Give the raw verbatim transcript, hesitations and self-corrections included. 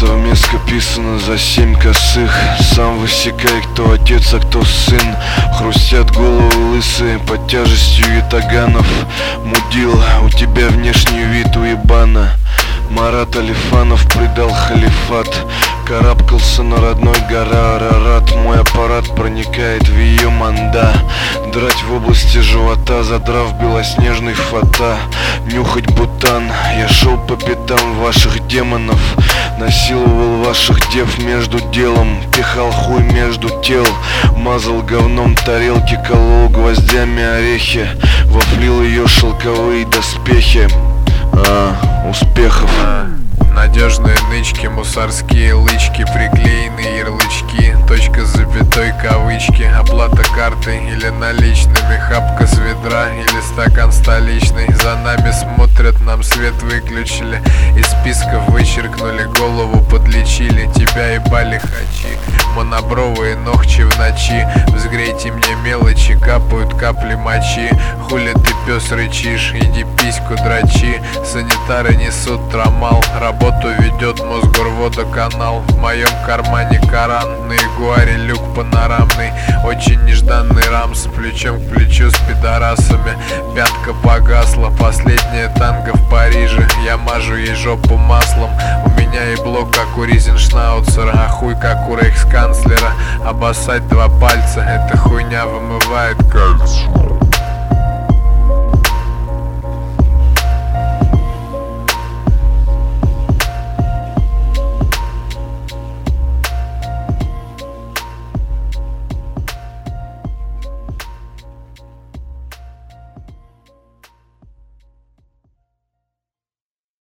Совместка писано за семь косых. Сам высекай, кто отец, а кто сын. Хрустят головы лысые под тяжестью ятаганов. Мудил, у тебя внешний вид уебана. Марат Алифанов предал халифат. Карабкался на родной гора Арарат. Мой аппарат проникает в ее манда. Драть в области живота, задрав белоснежный фата. Нюхать бутан, я шел по пятам ваших демонов. Насиловал ваших дев между делом. Пихал хуй между тел. Мазал говном тарелки, колол гвоздями орехи. Вафлил ее шелковые доспехи. А, успехов. Надежные нычки, мусорские лычки, приклеенные ярлычки, точка с запятой, кавычки, оплата картой или наличными, хапка с ведра или стакан столичный. За нами смотрят, нам свет выключили, из списков вычеркнули, голову подлечили. Тебя ебали хачи, монобровые ногчи в ночи. Взгрейте мне мелочи, капают капли мочи. Хули ты, пес, рычишь, иди письку дрочи. Санитары несут трамал, работу ведет Мосгорводоканал. В моем кармане Коран, на ягуаре люк панорамный. Очень нежданный рамс, плечом к плечу с пидорасами. Пятка погасла, последняя танго в Париже. Я мажу ей жопу маслом. У меня ебло как у Ризеншнауцера, а хуй как у рейхсканцлера. Обоссать два пальца, эта хуйня вымывает кальций.